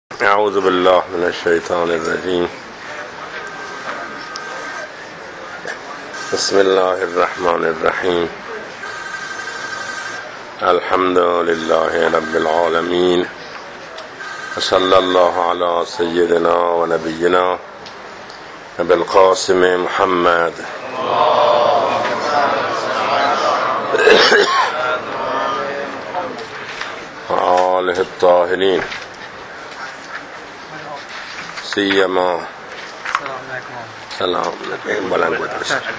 اعوذ بالله من الشیطان الرجیم. بسم الله الرحمن الرحیم. الحمد لله رب العالمین و صلی الله علی سیدنا و نبینا ابی القاسم محمد و آله الطاهرین سیما. سلام علیکم. بلند بود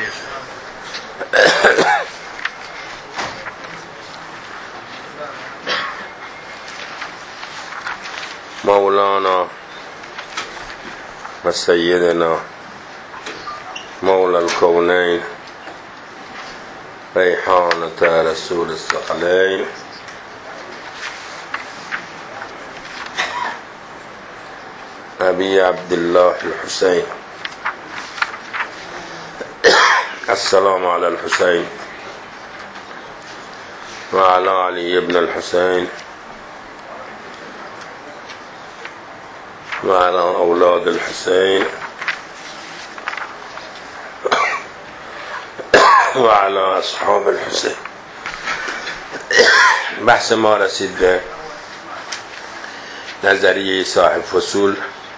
مولانا و سیدنا مولا الکونین ریحانة رسول الثقلین ابی عبدالله الحسین. السلام علی الحسین و علی علی ابن الحسین و علی اولاد الحسین و علی اصحاب الحسین. بحث ما رسید به نظریه صاحب فصول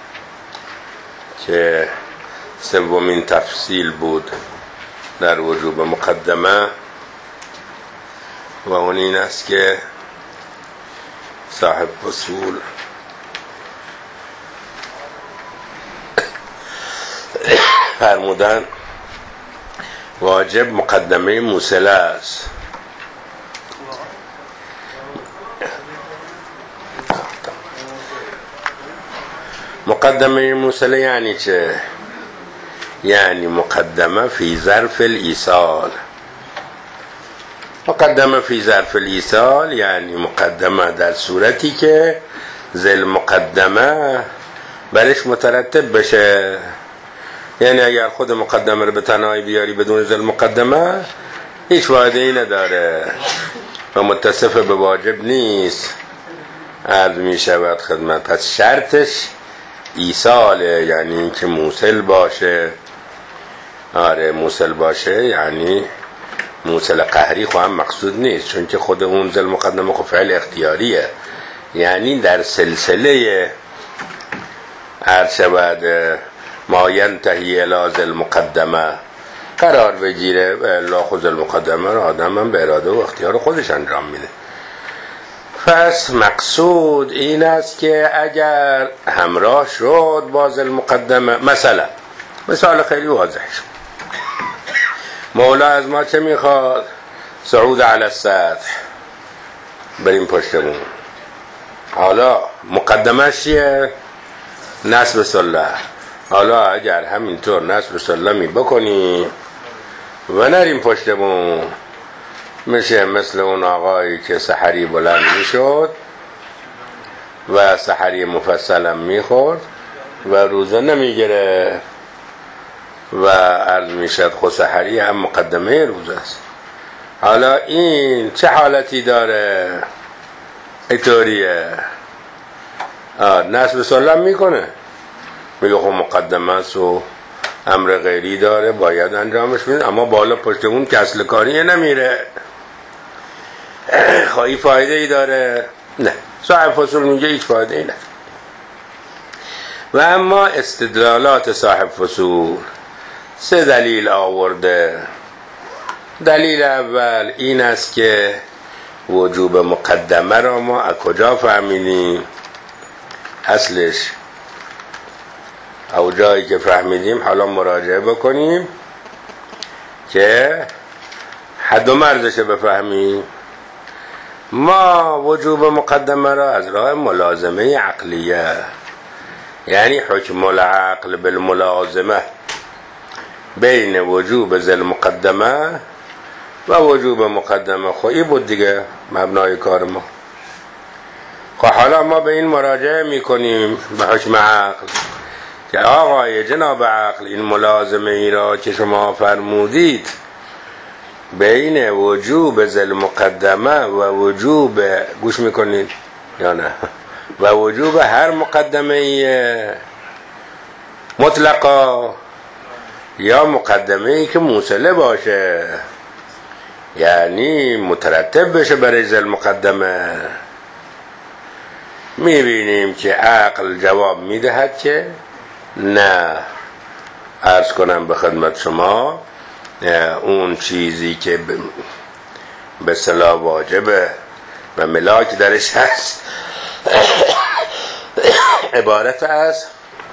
که سومین تفصیل بود در وجوب مقدمه و اون این است که صاحب فصول فرمودن واجب مقدمه موصله است. مقدمه موصله یعنی چه؟ یعنی مقدمه فی ظرف الایصال. مقدمه فی ظرف الایصال یعنی مقدمه در صورتی که ذل مقدمه برش مترتب بشه. یعنی اگر خود مقدمه رو به تنهایی بیاری بدون ذل مقدمه هیچ فایده ای نداره و متصف به واجب نیست. عرض می شود خدمت. پس شرطش ایصاله، یعنی اینکه موصل باشه. آره موصل باشه، یعنی موصل قهری خواهم مقصود نیست، چون که خود اون ذل مقدمه خب فعل اختیاریه، یعنی در سلسله عرض شود ما ینتهی الی ذل مقدمه قرار بگیره و الا خود ذل مقدمه رو آدم هم به اراده و اختیار خودش انجام میده. پس مقصود این است که اگر همراه شد با ذل مقدمه، مثال خیلی واضح شد. مولا از ما چه میخواد؟ صعود علی السطح، بریم پشتمون. حالا مقدمه چیه؟ نصب سله. حالا اگر همینطور نصب سلمی بکنی و نریم پشتمون، میشه مثل اون آقایی که سحری بلند میشد و سحری مفصلم میخورد و روزه نمیگره و عرض میشد خود سحری هم مقدمه روزه است. حالا این چه حالتی داره؟ اینطوریه نصب سلم میکنه، میگه خب مقدمه است و امر غیری داره باید انجامش بدیم، اما بالا پشتمون که اصل کاری نمیره. خواهی فایده ای داره؟ نه. صاحب فصول میگه هیچ فایده ای نه. و اما استدلالات صاحب فصول 3 دلیل آورده. دلیل اول این است که وجوب مقدمه را ما از کجا فهمیدیم؟ اصلش او جایی که فهمیدیم حالا مراجعه بکنیم که حد و مرزش بفهمیم. ما وجوب مقدمه را از راه ملازمه عقلیه، یعنی حکم العقل بالملازمه بین وجوب ذل مقدمه و وجوب مقدمه. خواهی بود دیگه مبنای کار ما. خب حالا ما به این مراجعه میکنیم به حکم عقل که آقای جناب عقل این ملازمه ای را که شما فرمودید بین وجوب ذل مقدمه و وجوب، گوش میکنید یا نه؟ و وجوب هر مقدمه مطلقا یا مقدمه ای که موصله باشه، یعنی مترتب بشه برای ذل مقدمه. میبینیم که عقل جواب میدهد که نه. عرض کنم به خدمت شما اون چیزی که به اصطلاح واجبه و ملاک درش هست عبارت از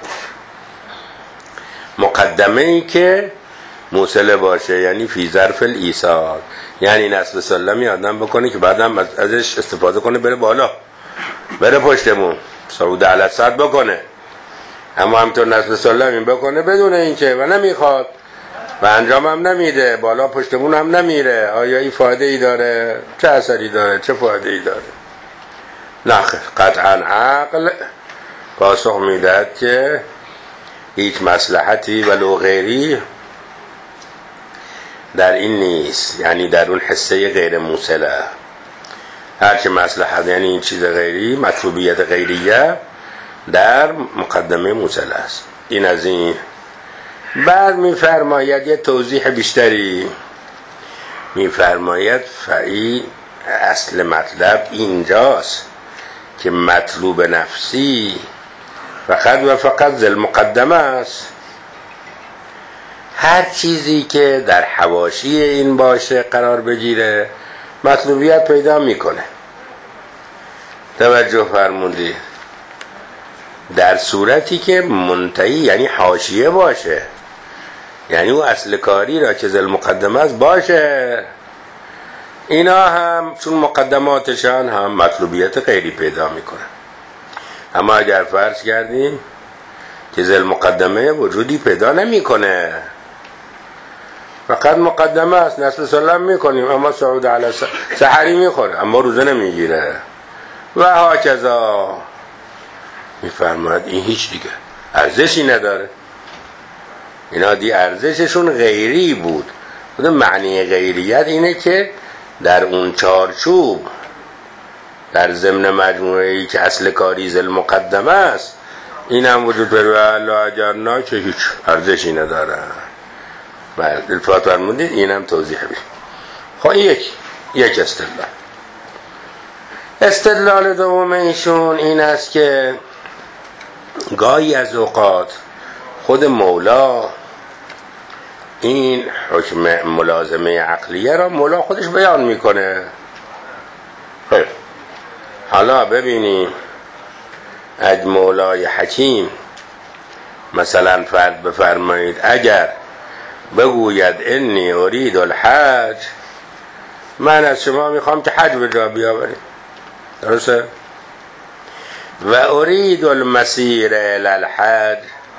مقدمه ای که موصله باشه، یعنی فی ظرف الایصال، یعنی نصب سلمی آدم بکنه که بعدم ازش استفاده کنه بره بالا، بره پشتمون، صعود علی السطح بکنه. اما همطور نصب سلمی بکنه بدون اینکه و نمیخواد و انجام هم نمیده، بالا پشتمون هم نمیره، آیا این فایده ای داره؟ چه اثری داره؟ چه فایده ای داره؟ نخیر. قطعا عقل پاسخ میدهد که هیچ مصلحتی ولو غیری در این نیست، یعنی در اون حصه غیر موصله. هرچی مصلحت یعنی این چیز غیری، مطلوبیت غیریه در مقدمه موصله است. این از این. بعد میفرماید یه توضیح بیشتری، میفرماید فعی اصل مطلب اینجاست که مطلوب نفسی فقط و فقط ذل مقدمه است. هر چیزی که در حواشی این باشه قرار بگیره مطلوبیت پیدا میکنه. توجه فرمودید؟ در صورتی که منتهی یعنی حاشیه باشه، یعنی او اصل کاری را که ذل مقدمه است باشه، اینا هم چون مقدماتشان هم مطلوبیت غیری پیدا میکنه. اما اگر فرض کردیم که ذل مقدمه وجودی پیدا نمیکنه، فقط مقدمه است، نصب سلم میکنیم اما صعود علی سحری میخوره اما روزه نمیگیره و هاکذا، میفرماید این هیچ دیگه ارزشی نداره. اینا دی ارزششون غیری بود. معنی غیریت اینه که در اون چارچوب، در ضمن مجموعه‌ای که اصل کاری ذل مقدمه است، این هم وجود داره، اگر نه که هیچ ارزشی نداره. بله الفات فرمودید. این هم توضیح بید. خب یک استدلال دوم ایشون این است که گاهی از اوقات خود مولا این حکم ملازمه عقلیه را مولا خودش بیان میکنه. خب حالا ببینیم از مولای حکیم مثلا فرض بفرمایید اگر بگوید انی ارید الحج، من از شما میخوام که حج به جا بیاورید، درسته؟ و ارید المسیر الی الحج،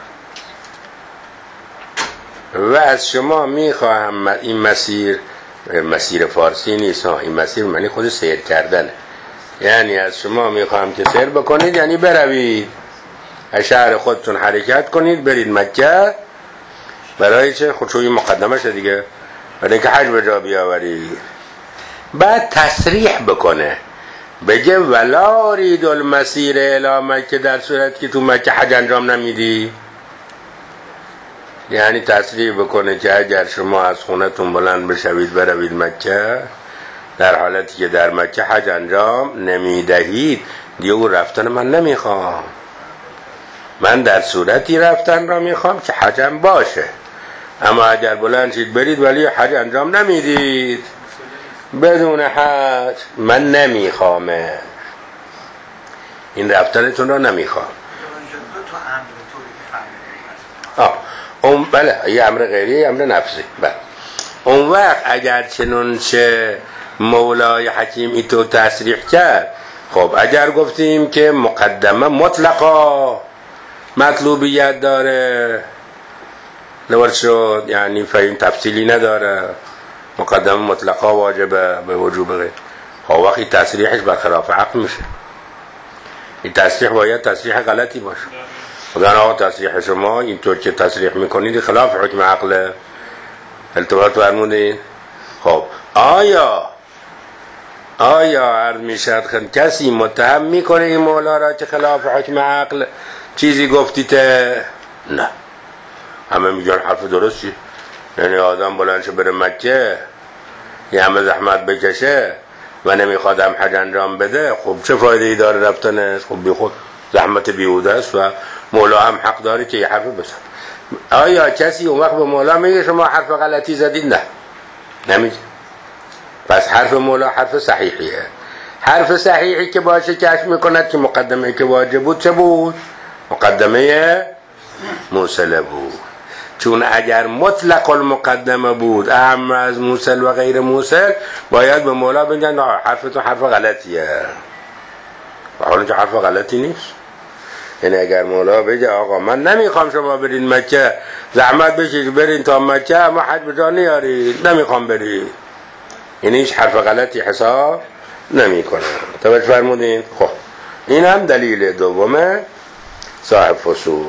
و از شما میخواهم این مسیر فارسی نیست ها، این مسیر معنی خود سیر کردنه، یعنی از شما میخواهم که سیر بکنید، یعنی بروید از شهر خودتون حرکت کنید برید مکه. برای چه؟ خودشوی مقدمه شد دیگه، برای اینکه حج به جا بیاورید. بعد تصریح بکنه بگه ولا ارید المسیر الی مکه، در صورت که تو مکه حج انجام نمیدی، یعنی تصریح بکنه که اگر شما از خونتون بلند بشوید بروید مکه، در حالتی که در مکه حج انجام نمیدهید، دیگه او رفتن من نمیخوام، من در صورتی رفتن را میخوام که حجم باشه. اما اگر بلند شید برید ولی حج انجام نمیدید، بدون حج من نمیخوامه، این رفتنتون را نمیخوام. بله یه امر غیری، امر نفسی. بله اون وقت اگر چنانچه مولای حکیم ایتو تصریح کرد، خب اگر گفتیم که مقدمه مطلقا مطلوبیت داره نورد شد، یعنی فهم تفصیلی نداره، مقدمه مطلقا واجبه به وجوب غیر، خب وقتی تصریحش برخلاف عقل میشه. این تصریح باید تصریح غلطی باشه. خدا آقا تصریح شما اینطور که تصریح میکنید خلاف حکم عقله. التفات فرمودید. خب آیا عرض می شد کسی متهم میکنه این مولا را که خلاف حکم عقل چیزی گفتیته؟ نه، همه میگن حرف درستی. یعنی آدم بلندشه بره مکه یه همه زحمت بکشه و نمیخواد هم حج انجام بده، خب چه فایده ای داره رفتنش؟ خب بی خود زحمت بیهوده است و مولا هم حق داره که یه حرف بزن. آیا کسی اون وقت به مولا میگه شما حرف غلطی زدید؟ نه، نمیگه. پس حرف مولا حرف صحیحیه. حرف صحیحی که باشه کشف میکند که مقدمه که واجب بود چه بود؟ مقدمه موصله بود. چون اگر مطلق المقدمه بود اهم از موصل و غیر موصل، باید به مولا بگن حرفتون حرف غلطیه، و حالا که حرف غلطی نیست. یعنی اگر مولا بگه آقا من نمیخوام شما برین مکه، زحمت بشید برین تا مکه اما حج به جا نیارید، نمیخوام برید، یعنی هیچ حرف غلطی حساب نمی کنه. توجه فرمودین؟ خب این هم دلیل دومه صاحب فصول.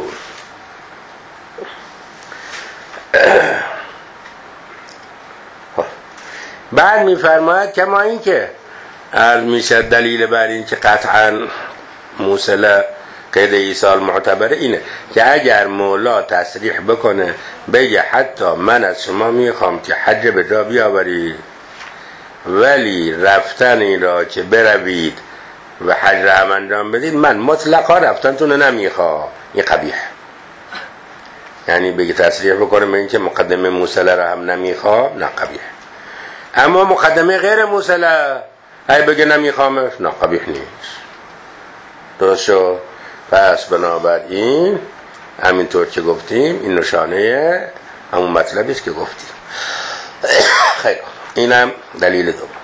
بعد میفرماید کما این که عرض میشد دلیل بر این که قطعا موصله قید ایصال معتبره اینه که اگر مولا تصریح بکنه بگه حتی من از شما میخوام که حج به جا بیاورید ولی رفتنی را که بروید و حج را هم انجام بدید من مطلقا رفتنتون نمیخوام، این قبیح. یعنی بگه تصریح بکنه به این که مقدمه موصله را هم نمیخوام، نه قبیح. اما مقدمه غیر موصله ای بگه نمیخوامش، نه قبیح نیست. درست شد؟ پس بنابراین همینطور که گفتیم این نشانه همون مطلبیست که گفتیم. خیلی اینم دلیل دوم.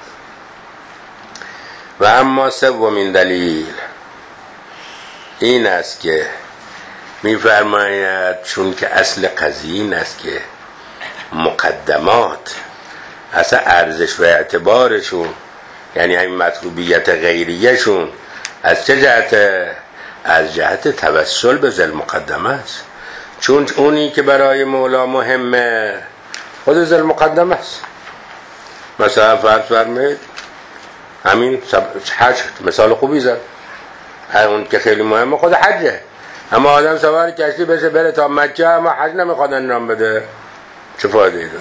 و اما سومین دلیل این است که میفرماید چون که اصل قضیه این است که مقدمات اصلا ارزش و اعتبارشون، یعنی همین مطلوبیت غیریشون از چه جهت؟ از جهت توسل به ذل مقدمه است. چون اونی که برای مولا مهمه خود ذل مقدمه است. مثلا فرض فرمایید همین حج مثال خوبی زد، اون که خیلی مهمه خود حجه، اما آدم سوار کشتی بشه بره تا مکه اما حج نمیخواد انجام بده، چه فایده ای داره؟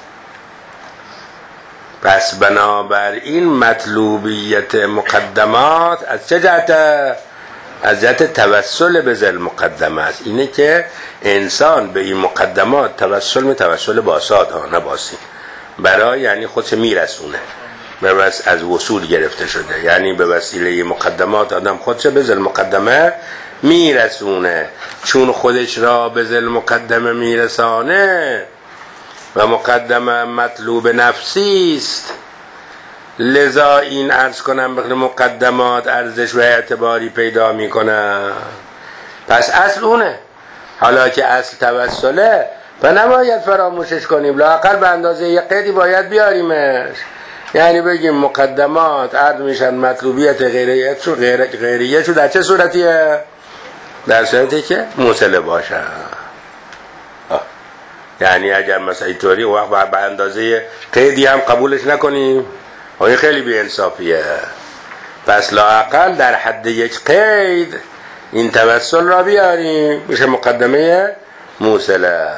پس بنابراین مطلوبیت مقدمات از چه جهت؟ از جهت توسل به ذل مقدمه است. اینه که انسان به این مقدمات توسل باساد ها نباسی، برای یعنی خودش میرسونه، از وصول گرفته شده، یعنی به وسیله مقدمات آدم خودش به ذل مقدمه میرسونه. چون خودش را به ذل مقدمه میرسانه و مقدمه مطلوب نفسی است، لذا این عرض کنم به مقدمات ارزش و اعتباری پیدا میکنه. پس اصل اونه. حالا که اصل توسله و نباید فراموشش کنیم، لااقل به اندازه یک قیدی باید بیاریمش. یعنی بگیم مقدمات عرض میشن مطلوبیت غیریت شو در چه صورتیه؟ در صورتی که موصله باشه. یعنی اگر مثلا اینطوری وقت به اندازه قیدی هم قبولش نکنیم، این خیلی بی انصافیه. پس لااقل در حد یک قید این توسل را بیاریم، میشه مقدمه موصله.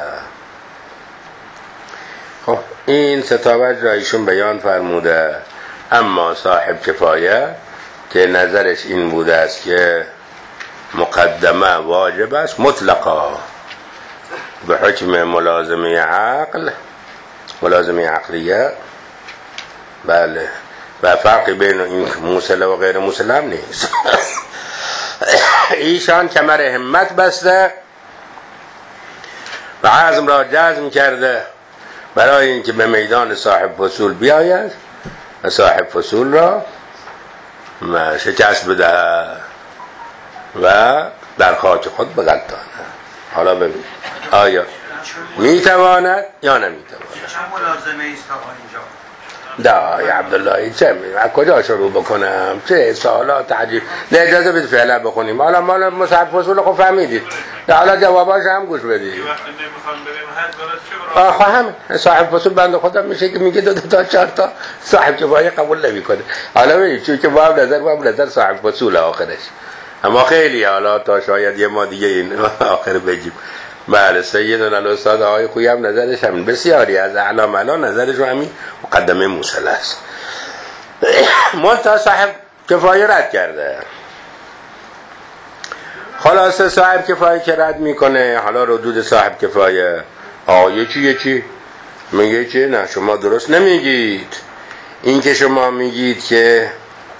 خب این ستاوج را ایشون بیان فرموده. اما صاحب کفایه که نظرش این بوده است که مقدمه واجب است مطلقا به حکم ملازمه عقلیه. بله، و فرقی بین این موصله و غیر موصله هم نیست. ایشان کمر همت بسته و عزم را جزم کرده برای اینکه به میدان صاحب فصول بیاید و صاحب فصول را شکست بده و در خاک خود بغلطانه. حالا ببین آیا میتواند یا نمیتواند؟ چه ملازمه است آقا اینجا؟ دا یا عبدالله چه از کجا شروع بکنم؟ چه سوالات عجیب. نه اجازه بده فعلا بخونیم. حالا مال مصحف فصول خب فهمیدید حالا جواباش هم گوش بدید. وقتی نمیخوام بریم حد برای چه همه صاحب فصول بنده خودم میشه که میگه 2 تا 4 تا صاحب کفایه قبول نمیکنه. حالا ببین چون که با هم نظر صاحب فصول آخرش، اما خیلی حالا تا شاید یه ما دیگه این آخر بگیم. بله سیدنا الاستاد آقای خویی هم نظرش همین، بسیاری از اعلام الان نظرش همین مقدمه موصل است. منتها صاحب کفایه رد کرده. خلاصه صاحب کفایه که رد میکنه، حالا ردود صاحب کفایه یه چی میگه که نه شما درست نمیگید. این که شما میگید که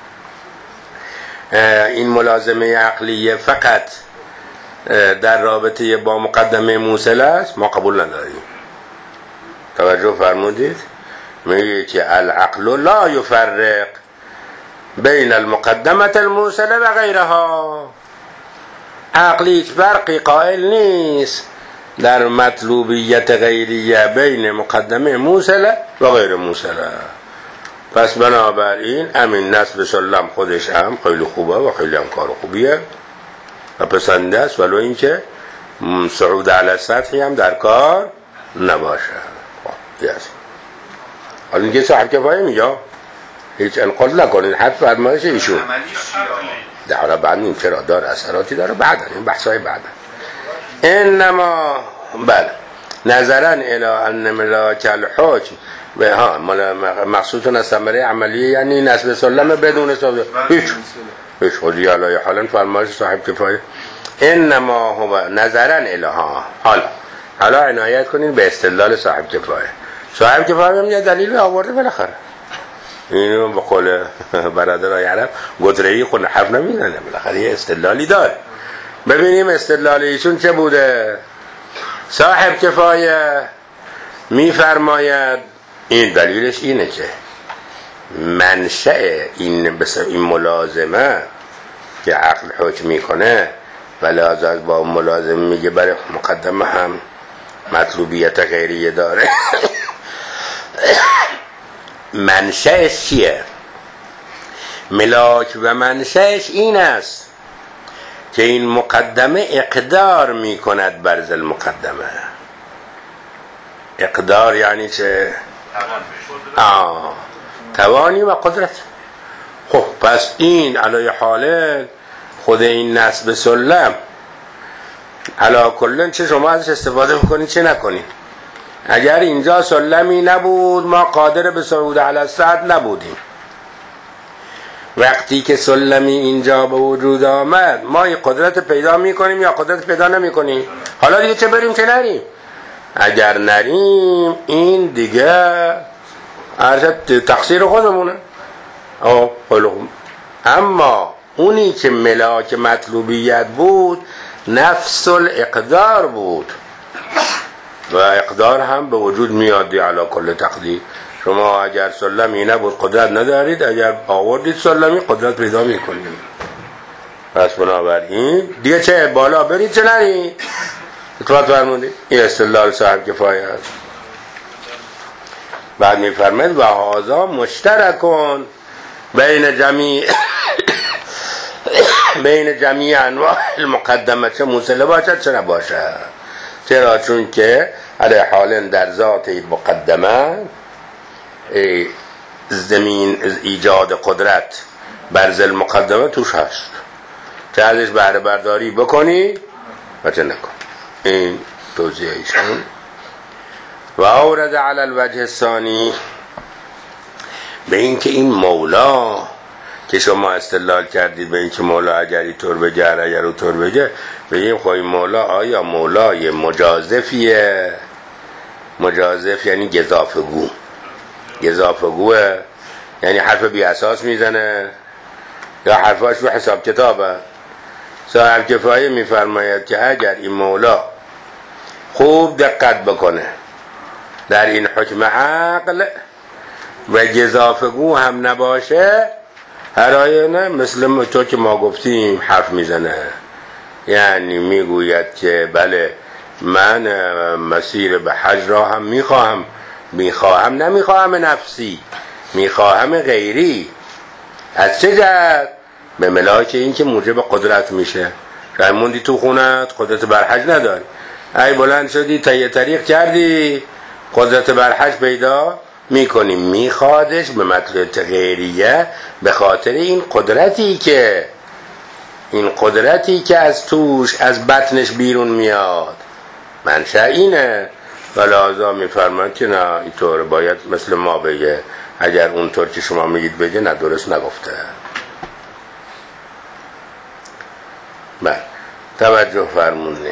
این ملازمه عقلیه فقط در رابطه با مقدمه موصل است، ما قبول نداریم. توجه فرمودید؟ میگه که العقل لا یفرق بین المقدمه الموصله و غیرها. عقل هیچ فرقی قائل نیست در مطلوبیت غیریه بین مقدمه موصله و غیر موصله. پس بنابراین امین نسب سلم خودش هم خیلی خوبه و خیلی هم کار خوبیه و پسنده است، ولو اینکه صعود علی سطحی هم در کار نباشه. حالا اینکه صاحب کفایه میگه هیچ انقل نکنید، حد فرمایش ایشون ده. حالا بعد این چرا داره اثراتی داره بعدا، این بحثای بعدا. انما بله نظرا الى ان ملاک الحکم به ها مقصودتون از ثمره عملی یعنی نسب سلم بدون ثابت هیچ خودی علی حالا فرمایش صاحب کفایه. انما هو نظرا الی حالا عنایت کنین به استدلال صاحب کفایه. صاحب کفایه هم یه دلیل آورده بالاخره. اینو به قول برادرای عرب گدره‌ای خود حرف نمیزنه، بالاخره یه استدلالی داره. ببینیم استدلال ایشون چه بوده. صاحب کفایه میفرماید این دلیلش اینه که منشأ این ملازمه که عقل حکم میکنه و لازم با ملازمه میگه برای مقدمه هم مطلوبیت غیریه داره. منشأش چیه؟ ملاک و منشأش این است که این مقدمه اقدار میکند بر ذل مقدمه. اقدار یعنی چه؟ توانی و قدرت. خب پس این علی حال خود این نسب سلم علا کلن چه شما ازش استفاده میکنید چه نکنید. اگر اینجا سلمی نبود ما قادر به صعود علی السطح نبودیم. وقتی که سلمی اینجا به وجود آمد ما این قدرت پیدا میکنیم یا قدرت پیدا نمیکنیم. حالا دیگه چه بریم چه نریم. اگر نریم این دیگه تقصیر خودمونه. اما اونی که ملاک مطلوبیت بود نفس الاقدار بود و اقدار هم به وجود میادی علی کل تقدیر. شما اگر سلمی نبود قدرت ندارید، اگر آوردید سلمی قدرت پیدا میکنید. پس بنابراین دیگه چه بالا برید چه نرید. اطلاعات فرمودید این استدلال صاحب کفایه است. بعد میفرمید و هذا مشترکون بین جمیع انواع المقدمه، چه موصله باشد چه نباشد. چرا؟ چون که علی حال در ذات مقدمه زمین ایجاد قدرت بر ذل مقدمه توش هست، چه ازش بهره برداری بکنی و چه نکن. این توضیح ایشون. و اورد علی الوجه الثانی به این که این مولا که شما استدلال کردید به این که مولا اگر اینطور بگه اگر اونطور بگه، بگیم خب این مولا آیا مولای مجازفیه؟ مجازف یعنی گزافگوه، یعنی حرف بی اساس میزنه یا حرفاش به حساب کتابه. صاحب کفایه میفرماید که اگر این مولا خوب دقت بکنه در این حکم عقل و گزافگو هم نباشه، هر آینه مثل تو که ما گفتیم حرف میزنه. یعنی میگوید که بله من مسیر به حج را هم میخواهم نمیخواهم نفسی، میخواهم غیری. از چه جهت؟ به ملاک این که موجب قدرت میشه. راه موندی تو خونت قدرت بر حج نداری، ای بلند شدی تهیه طریق کردی قدرت بر حج پیدا میکنی، میخوادش به مطلب غیریه به خاطر این قدرتی که از توش از بطنش بیرون میاد منشأ اینه. ولازا میفرماید که نه اینطور باید مثل ما بگه، اگر اونطور که شما میگید بگه نه درست نگفته. بله توجه فرمونید.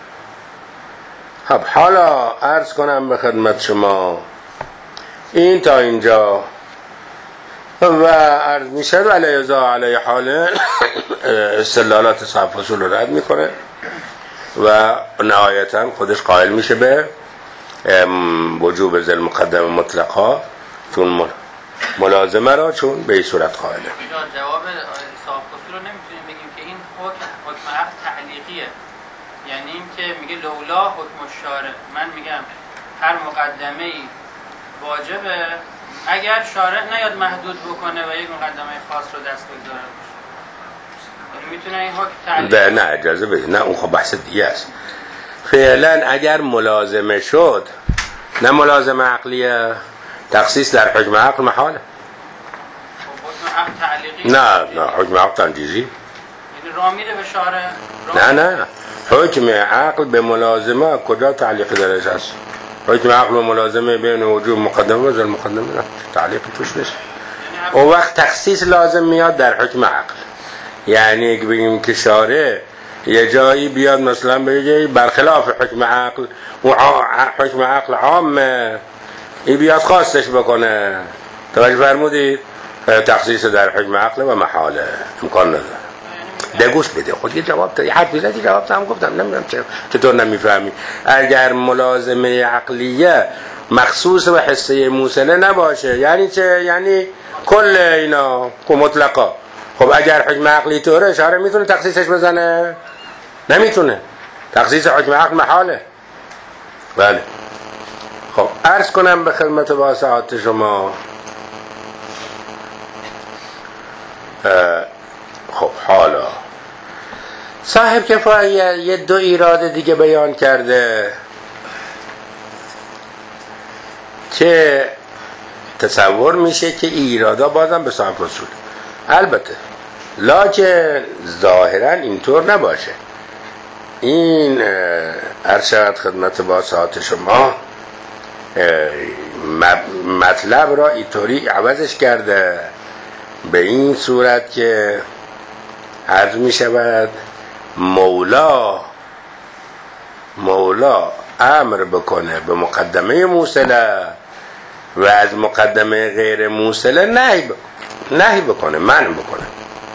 خب حالا عرض کنم به خدمت شما این تا اینجا و عرض میشه علیه حال استدلالات صاحب فصول رو رد میکنه و نهایتا خودش قائل میشه به وجوب ذل مقدم مطلقا، چون ملازمه را چون به این صورت قائله. جواب صاحب فصول رو نمیتونیم بگیم که این حکم عقد تعلیقیه، یعنی این که میگه لولا حکم الشارع، من میگم هر مقدمه ای واجبه اگر شارع نیاد محدود بکنه و یک مقدمه خاص رو دست بگذاره باشه، میتونه این حکم تعلیق نه اجازه بدید، نه اون خب بحث دیگه است. فعلا اگر ملازمه شد، نه ملازمه عقلیه، تخصیص در حکم عقل محاله. حکم عقد تعلیقی نه حکم عقل تنجیزی، یعنی راه میره به شارع. نه حکم عقل به ملازمه کجا تعلیق درش هست؟ حکم عقل و ملازمه بین وجوب مقدمه و ذل مقدمه نه تعلیقی توش نیست. اون وقت تخصیص لازم میاد در حکم عقل، یعنی بگیم که شارع یه جایی بیاد مثلا بگه برخلاف حکم عقل و حکم عقل عامه، این بیاد خواستش بکنه. توجه فرمودید؟ تخصیص در حکم عقل و محاله امکان نداره. دگوش بده خود یه جواب تا حرفی زدی جواب تا هم گفتم نمیدونم چطور نمیفهمی. اگر ملازمه عقلیه مخصوص به حصه موصله نباشه یعنی چه؟ یعنی کل اینا مطلقا. خب اگر حکم عقلی طوره اشاره میتونه تخصیصش بزنه؟ نمیتونه. تخصیص حکم عقل محاله. بله خب عرض کنم به خدمت واسعات شما. خب حالا صاحب کفایه یه دو ایراد دیگه بیان کرده که تصور میشه که ایرادا بازم به صاحب فصول، البته لکن ظاهرا اینطور نباشه. این ارشد خدمت واسعات شما مطلب را اینطوری عوضش کرده به این صورت که عرض می شود مولا امر بکنه به مقدمه موصله و از مقدمه غیر موصله نهی بکنه، منع بکنه.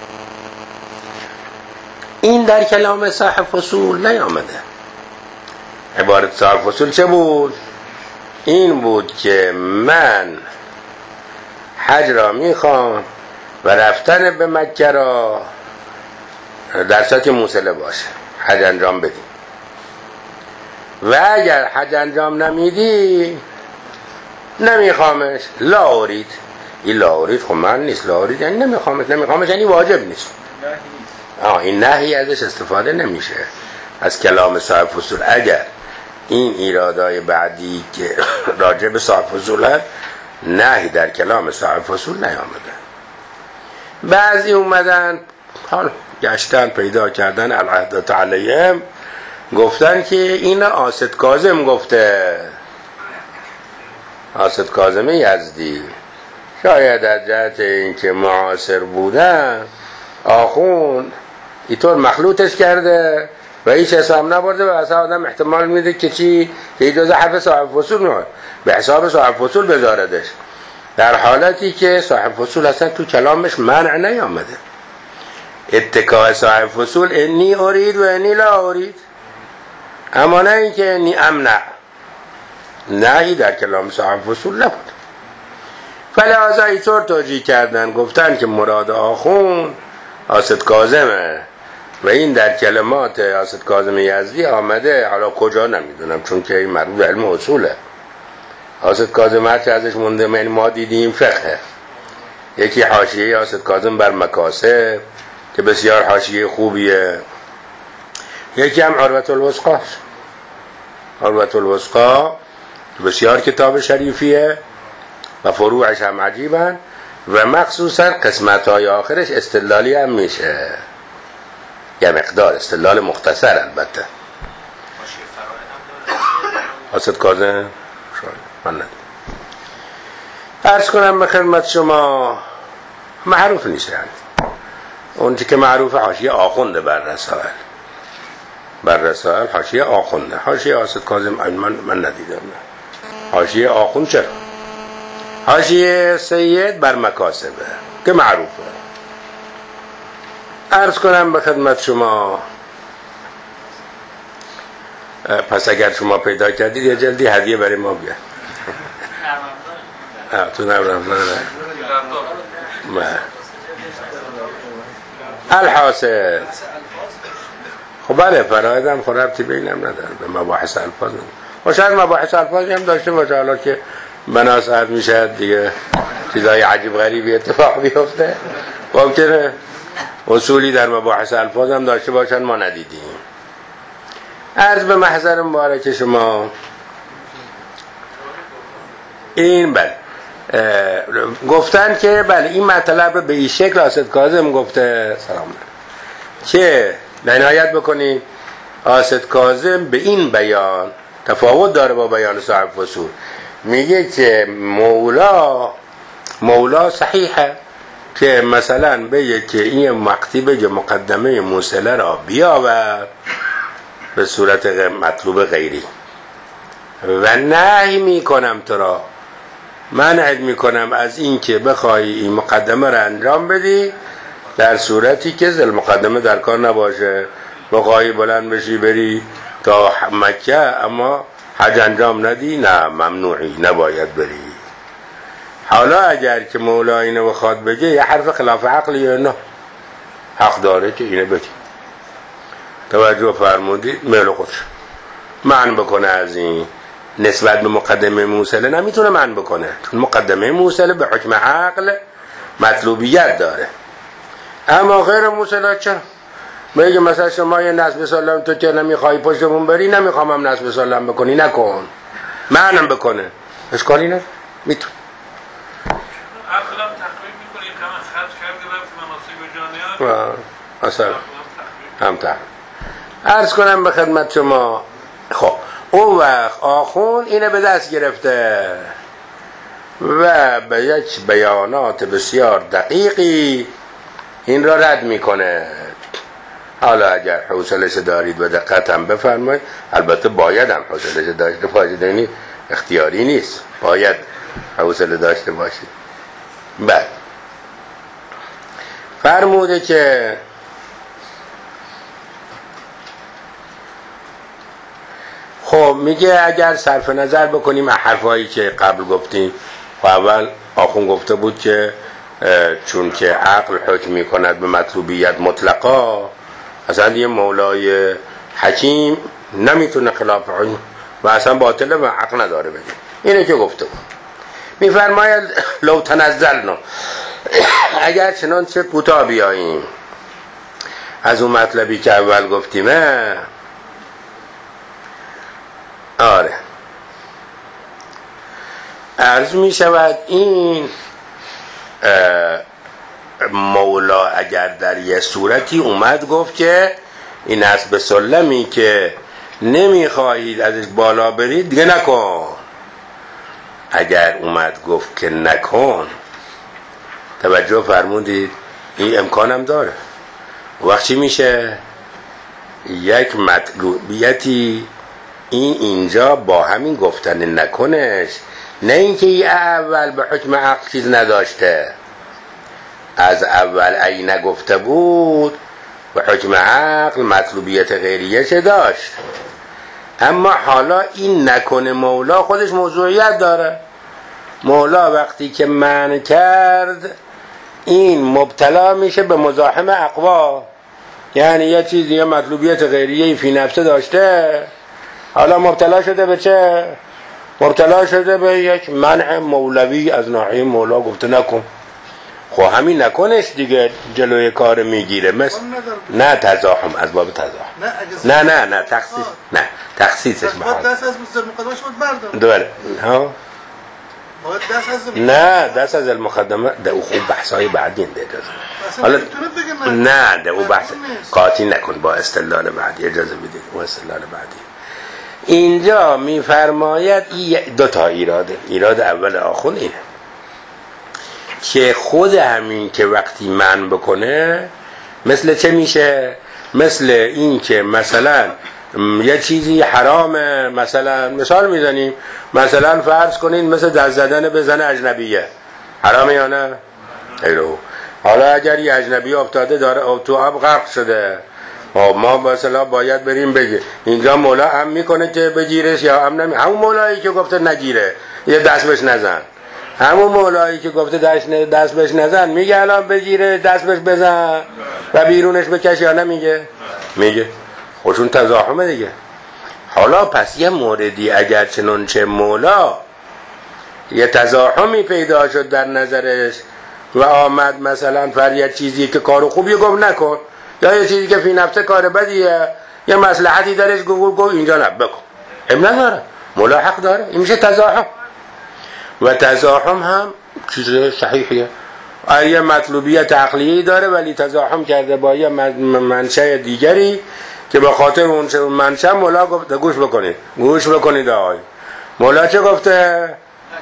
این در کلام صاحب فصول نیامده. عبارت صاحب فصول چه بود؟ این بود که من حج را میخوام و رفتن به مکه را در سطح موصله باشه، حج انجام بدی و اگر حج انجام نمیدی نمیخوامش. لا ارید، این لا ارید خب من نیست، لا ارید یعنی نمیخوامش یعنی واجب نیست. این نهی ازش استفاده نمیشه از کلام صاحب فصول. اگر این ایرادای بعدی که راجع به صاحب فصول هست نهی در کلام صاحب فصول نیامده. بعضی اومدن حالا گشتن پیدا کردن العهدت علیهم، گفتن که این آسد کاظم گفته، آسد کاظم یزدی، شاید از جهت این که معاصر بودن آخوند اینطور مخلوطش کرده و هیچ حساب نبرده و اصلا آدم احتمال میده که چی؟ که اجازه حرف صاحب فصول میاد به حساب صاحب فصول بذاردش، در حالتی که صاحب فصول اصلا تو کلامش منع نیامده. اتکاء صاحب فصول انی ارید و انی لا ارید، اما نه این که انی امنع، نهی در کلام صاحب فصول نبود. فلذا اینطور توجیه کردن، گفتن که مراد آخون آسد کاظمه و این در کلمات آسد کاظم یزدی آمده. حالا کجا نمیدونم، چون که این مربوط به علم اصوله. آسد کاظم هرچه ازش مونده من ما دیدیم فقه. یکی حاشیه آسد کاظم بر مکاسب که بسیار حاشیه خوبیه یکی هم عروة الوثقی است. عروة الوثقی بسیار کتاب شریفیه و فروعش هم عجیبن و مخصوصا قسمت‌های آخرش استدلالی هم میشه، یه مقدار استدلال مختصر البته. حاسد کازم شاید من ندید. عرض کنم به خدمت شما معروف نیست، یعنی اون که معروف حاشیه آخونده بر رسائل. بر رسائل حاشیه آخونده، حاشیه حاسد کازم من ندیدم. نه حاشیه آخوند چرا؟ حاشیه سید بر مکاسبه که معروفه. عرض کنم به خدمت شما پس اگر شما پیدا کردید یه جلدی هدیه برای ما بیاد. تو نبرم نه الحاصل. خب بله فرایدم خب ربطی بینم نداره به مباحث الفاظ و شاید مباحث الفاظی هم داشته باشه، حالا که بناس عرض میشه دیگه چیزای عجیب غریبی اتفاق بیفته، ممکنه اصولی در مباحث الفاظ هم داشته باشن ما ندیدیم. عرض به محضر مبارک شما این بله گفتن که بله این مطلب به این شکل حاسد کاظم گفته سلام که عنایت بکنید حاسد کاظم به این بیان تفاوت داره با بیان صاحب فصول. میگه که مولا صحیحه که مثلا بگه که این وقتی بگه مقدمه موصله را بیاور به صورت مطلوب غیری و نهی میکنم تو را، منع میکنم از این که بخوای این مقدمه را انجام بدی در صورتی که ذل مقدمه در کار نباشه، بخوای بلند بشی بری تا مکه اما حج انجام ندی، نه ممنوعی، نباید بری. حالا اگر که مولا اینو بخواد بگه یه حرف خلاف عقلیه، نه حق داره که اینو بگه. توجه فرمودید؟ میل خودش معنی بکنه از این نسبت به مقدمه موصله نمیتونه معنی بکنه، چون مقدمه موصله به حکم عقل مطلوبیت داره. اما غیر موصله چه؟ میگه مثلا شما یه نصب سلام تو که نمیخوای پشتمون بری، نمیخوام هم نصب سلام بکنی، نکن، معنی بکنه، اشکالی نه، میتونه. عقلم تقریب میکنه که من خرج کرده رفت مناسب جانیان اصلا هم تحریم. عرض کنم به خدمت شما خب اون وقت آخون اینه به دست گرفته و به یک بیانات بسیار دقیقی این را رد میکنه. حالا اگر حوصلش دارید و دقت هم بفرمایید، البته باید هم حوصلش داشته باشید، یعنی اختیاری نیست، باید حوصله داشته باشید. بعد فرموده که خب میگه اگر صرف نظر بکنیم حرفایی که قبل گفتیم و اول آخون گفته بود که چون که عقل حکم میکند به مطلوبیت مطلقا، اصلا یه مولای حکیم نمیتونه خلاف علم و اصلا باطله و عقل نداره بگه. اینه که گفته بود. میفرماید لو تنزلنا، اگر چنانچه کوتاه بیاییم از اون مطلبی که اول گفتیمه، آره عرض می شود این مولا اگر در یه صورتی اومد گفت که این اسب سلمی که نمیخواهید ازش بالا برید دیگه نکن، اگر اومد گفت که نکن، توجه فرمودید این امکانم داره. وقتی میشه یک مطلوبیتی اینجا با همین گفتن نکنش، نه اینکه ای اول به حکم عقل چیز نداشته، از اول ای نگفته بود به حکم عقل مطلوبیت غیریه چه داشت، اما حالا این نکنه مولا خودش موضوعیت داره. مولا وقتی که منع کرد این مبتلا میشه به مزاحم اقوا، یعنی یه چیزی یه مطلوبیت غیریه فی نفسه داشته، حالا مبتلا شده به چه؟ مبتلا شده به یک منع مولوی از ناحیه مولا، گفته نکن. خب همین نکنش دیگه جلوی کار میگیره مثل نه تزاحم از باب تزاحم نه تخصیص نه تخصیصش باید دست از مقدمش باید بردارم دوره ها باید دست از نه دست از المقدمه ده او خوب بحثای بعدی ده اجازه حالا نه ده او بحث قاطی نکن با استدلال بعدی اجازه بدید با استدلال بعدی اینجا میفرماید دو تا ایراد اول آخون اینه که خود همین که وقتی من بکنه مثل چه میشه مثل این که مثلا یه چیزی حرامه مثلا مثال میزنیم مثلا فرض کنین مثل دست زدن به زن اجنبیه حرامه یا نه ایرو حالا اگر یه اجنبی افتاده داره تو آب غرق شده ما مثلا باید بریم بگه اینجا مولا هم میکنه که بگیرش یا هم نمی همون مولایی که گفته نگیره یه دست بهش نزن همون مولایی که گفته دست بهش نزن میگه الان بگیره دست بهش بزن و بیرونش بکش یا نمیگه میگه خوشون تزاحمه دیگه حالا پس یه موردی اگر چنانچه مولا یه تزاحمی پیدا شد در نظرش و آمد مثلا فریاد چیزی که کارو خوبی گفت نکن یا یه چیزی که فی نفسه کار بدیه یه مصلحتی درش گفت اینجا نه بکن نداره مولا حق داره این میشه تزاحم و تزاحم هم چیز صحیحیه یه مطلوبیت عقلی داره ولی تزاحم کرده با یه منشأ دیگری که به خاطر اون منشأ مولا گفته گوش بکنید آقای مولا چه گفته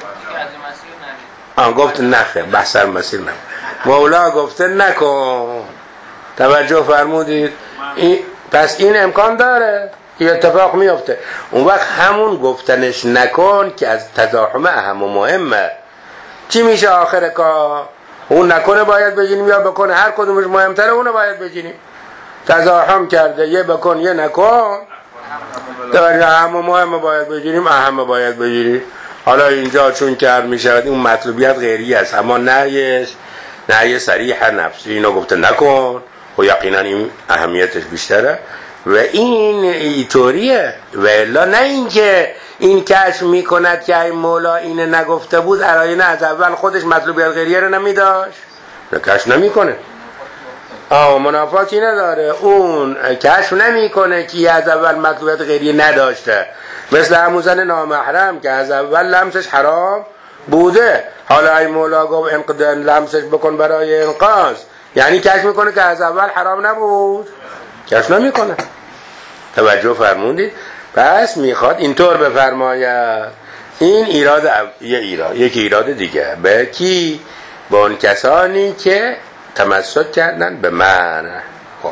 گفت نخه بحث مسیر نه مولا گفته نکن توجه فرمودید پس این امکان داره که اتفاق میفته اون وقت همون گفتنش نکن که از تزاحم اهم و مهمه چی میشه آخر کار اون نکنه باید بگیریم یا بکنه هر کدومش مهمتره اونو باید بگیریم تزاحم کرده یه بکن یه نکن در اهم و مهمه باید بگیریم اهم باید بگیریم حالا اینجا چون که هر میشود اون مطلوبیت غیری است اما نهی صریح نفسی اینو گفته نکن و یقینا این اهمیتش بیشتره و این ایطوریه و الا نه اینکه این کشف میکند که این مولا اینه نگفته بود علایه از اول خودش مطلوبیت غیریه رو نمیداشت کشف نمیکنه منافاتی نداره اون کشف نمیکنه که از اول مطلوبیت غیریه نداشته مثل همون زن نامحرم که از اول لمسش حرام بوده حالا این مولا گفت لمسش بکن برای انقاذ یعنی کشف میکنه که از اول حرام نبود کشف نمیکنه توجه فرمودید پس میخواد اینطور بفرماید این یک ایراد دیگه به کی به اون کسانی که تمسک کردن به من خب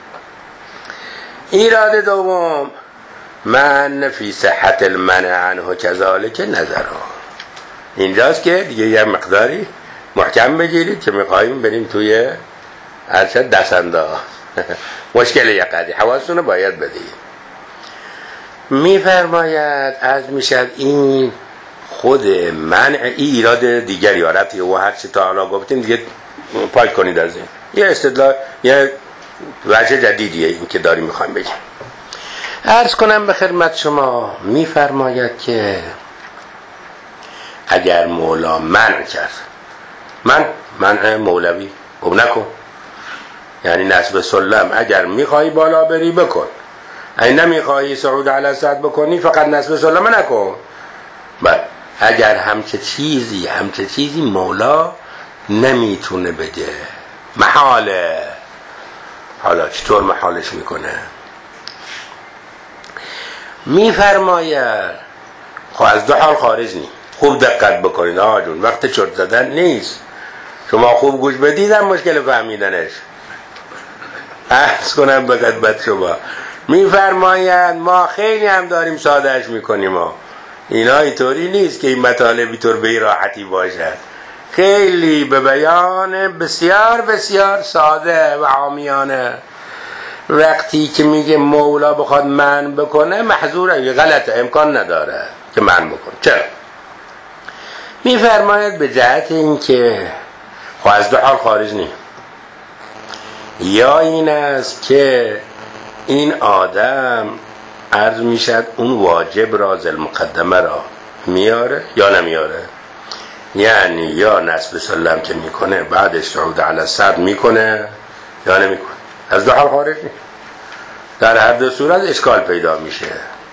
ایراد دوم من فی صحت المنع عنه کذالک نظرها اینجاست که دیگه یه مقداری محکم بگیرید که میخواییم بریم توی ارشد دستنده مشکل یقدی حواستون رو باید بدید میفرماید از میشد این خود منع ایراد دیگری یارتی و هر چی تا حالا گفتیم دیگه پاک کنید از این یه استدلال یه وجه جدیدیه این که داریم میخوایم بگیم عرض کنم به خدمت شما میفرماید که اگر مولا منع کرد منع مولوی گفت نکن یعنی نصب سلم اگر میخوایی بالا بری بکن اگه نمیخوایی صعود علی السطح بکنی فقط نصب سلم نکن اگر همچه چیزی مولا نمیتونه بگه محاله حالا چطور محالش میکنه میفرماید خب از دو حال خارج نی خوب دقت بکنید آقا جون وقت چرت زدن نیست شما خوب گوش بدیدم مشکل فهمیدنش عرض کنم به خدمت شما میفرماید ما خیلی هم داریم سادهش میکنیم اینا اینطوری نیست که این مطالب اینطور به راحتی باشد خیلی به بیان بسیار بسیار ساده و عامیانه وقتی که میگه مولا بخواد من بکنه محظوره غلطه امکان نداره که من بکنه چرا میفرماید به جهت این که خب از دو حال خارج نیم یا این است که این آدم عرض میشد اون واجب را المقدمه را میاره یا نمیاره یعنی یا نصب سلم که میکنه بعدش صعود علی السطح میکنه یا نمیکنه، از دو حال خارج نیست. در هر دو صورت اشکال پیدا میشه.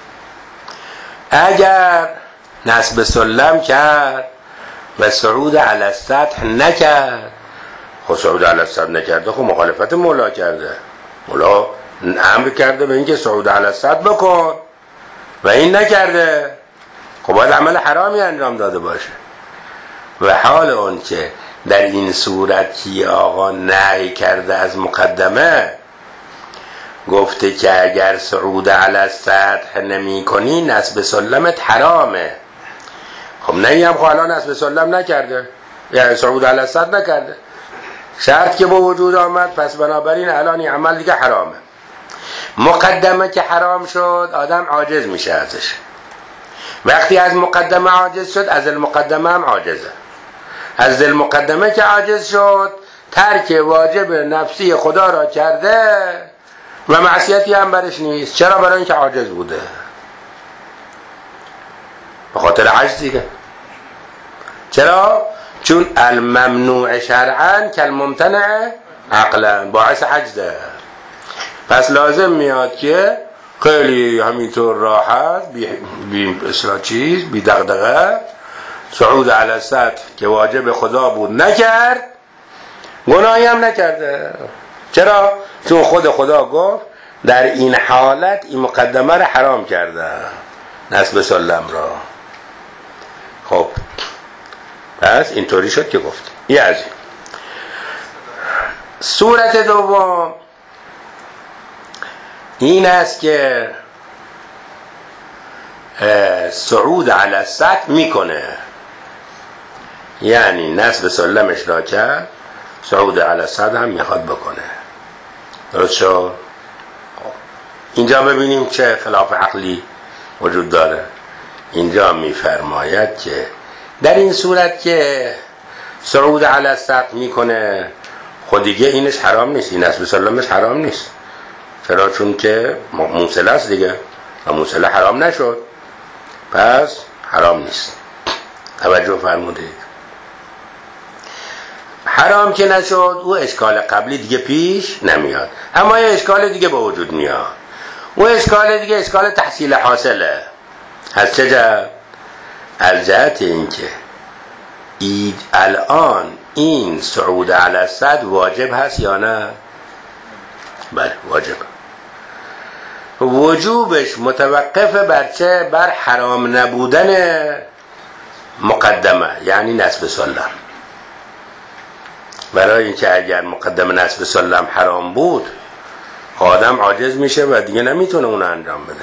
اگر نصب سلم کرد و صعود علی السطح نکرد، خب صعود علی السطح نکرده، خب مخالفت مولا کرده. مولا امر کرده به اینکه صعود علی السطح بکن و این نکرده، خب باید عمل حرامی انجام داده باشه. و حال اون که در این صورت که آقا نهی کرده از مقدمه، گفته که اگر صعود علی السطح نمی کنی نصب سلمت حرامه. خب نه هم خب الان نصب سلم نکرده، یعنی صعود علی السطح نکرده، شرط که با وجود آمد، پس بنابراین الان این عمل دیگه حرامه. مقدمه که حرام شد آدم عاجز میشه ازش. وقتی از مقدمه عاجز شد از المقدمه هم عاجزه. از المقدمه که عاجز شد ترک واجب نفسی خدا را کرده و معصیتی هم برش نیست. چرا؟ برای اینکه عاجز بوده، به خاطر عجز دیگه. چرا؟ چون الممنوع شرعا کالممتنع عقلا، باعث عجزه. پس لازم میاد که خیلی همینطور راحت بی اصلا چیز بی دغدغه صعود علی السطح که واجب خدا بود نکرد، گناهی هم نکرده. چرا؟ چون خود خدا گفت در این حالت این مقدمه را حرام کرده، نصب سلم را. خب پس اینطوری شد که گفت. یه از صورت دوم این است که صعود علی السطح میکنه، یعنی نصب سلمش را کرد، صعود علی السطح هم میخواد بکنه. درست شد؟ اینجا ببینیم چه خلاف عقلی وجود داره. اینجا میفرماید که در این صورت که صعود علی السطح میکنه، خود دیگه اینش حرام نیست، این نصب سلمش حرام نیست. چرا؟ چون که موصله است دیگه و موصله حرام نشد، پس حرام نیست. توجه فرمودید. حرام که نشد او اشکال قبلی دیگه پیش نمیاد، اما یه اشکال دیگه به وجود میاد. او اشکال دیگه اشکال تحصیل حاصله. از چه جهت؟ از جهت اینکه الان این صعود علی السطح واجب هست یا نه؟ بله واجب. وجوبش متوقف بر چه؟ بر حرام نبودن مقدمه، یعنی نصب سلم. برای اینکه اگر مقدمه نصب سلم حرام بود آدم عاجز میشه و دیگه نمیتونه اون انجام بده،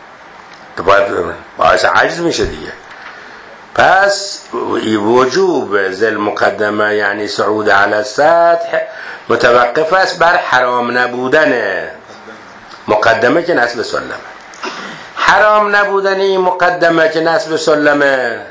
باعث عجز میشه دیگه. پس وجوب ذل مقدمه یعنی صعود علی السطح متوقف است بر حرام نبودن مقدمه که نصب سلمه. حرام نبودن این مقدمه که نصب سلمه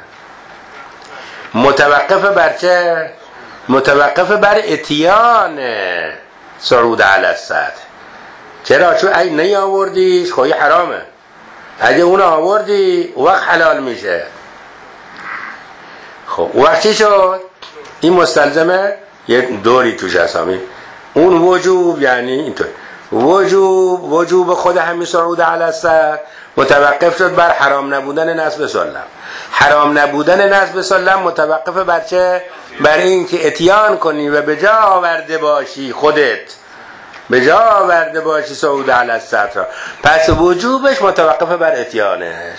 متوقف بر چه؟ متوقف بر اتیان صعود علی السطح. چرا؟ چون اگه نی آوردیش خواهی حرامه، اگه اون آوردی وقت حلال میشه. خب وقت چی شد؟ این مستلزمه یه دوری توش هستمی. اون وجوب یعنی اینطور وجوب خود همین صعود علی السطح متوقف شد بر حرام نبودن نصب سلم. حرام نبودن نصب سلم متوقف بر چه؟ بر این که اتیان کنی و به جا آورده باشی، خودت به جا آورده باشی صعود علی السطح را. پس وجوبش متوقف بر اتیانش.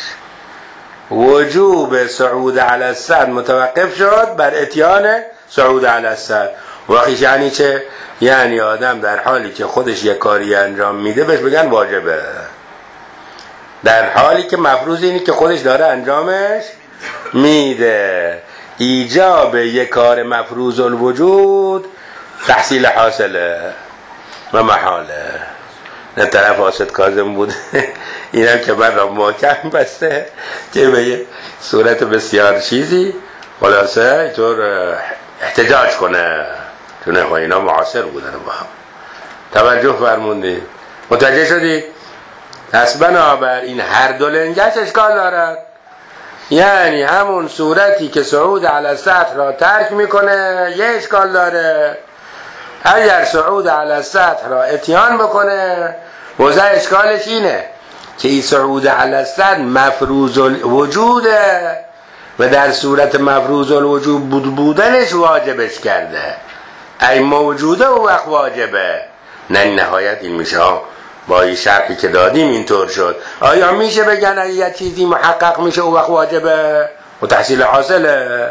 وجوب صعود علی السطح متوقف شد بر اتیان صعود علی السطح. واقعیش یعنی چه؟ یعنی آدم در حالی که خودش یک کاری انجام میده بهش بگن واجبه، در حالی که مفروض اینه که خودش داره انجامش میده. ایجاب یک کار مفروض الوجود تحصیل حاصله و محاله. نه طرف آسد کاظم بود اینم که من را محکم بسته که به یه صورت بسیار چیزی خلاصه اینطور احتجاج کنه، چون اینا معاصر بودن با هم. توجه فرموندید؟ متوجه شدید؟ پس بنابر این هر دو لنگش اشکال دارد. یعنی همون صورتی که صعود علی سطح را ترک میکنه یه اشکال داره، اگر صعود علی سطح را اتیان بکنه وضع اشکالش اینه که این صعود علی سطح مفروض الوجوده و در صورت مفروض الوجود بودنش واجبش کرده، ای موجوده و وقت واجبه. نه نهایت این میشه با این شرحی که دادیم اینطور شد. آیا میشه بگن اگه یه چیزی محقق میشه و وقت واجبه و تحصیل حاصله؟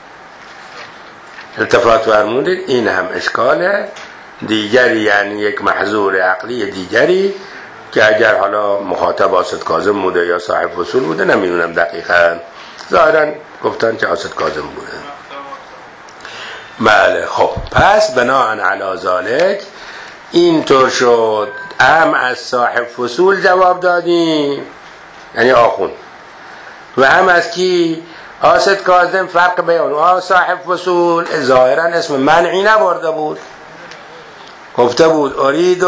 التفات فرمودید این هم اشکال دیگری، یعنی یک محظور عقلی دیگری که اگر حالا مخاطب آسد کاظم بوده یا صاحب وصول بوده نمیدونم دقیقا، ظاهرا گفتن که آسد کاظم بوده. بله خب پس بناهن علی ذالک اینطور شد. هم از صاحب فصول جواب دادیم یعنی آخون، و هم از کی؟ آسد کاظم. فرق بین و صاحب فصول ظاهرا اسم منعی نبرده بود، گفته بود ارید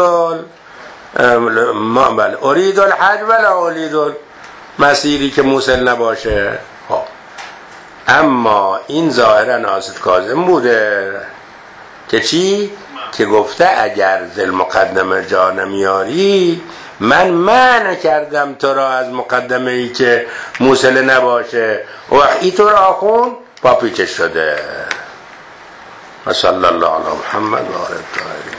الحج ولا ارید مسیری که موصل نباشه. خب اما این ظاهرا آسد کاظم بوده که چی؟ که گفته اگر ذل مقدمه جا نمیاری من منع کردم تو را از مقدمه ای که موصل نباشه، و وقتی تو را آخون پاپیچش شده. و صلی الله علی محمد و آله الطاهرین.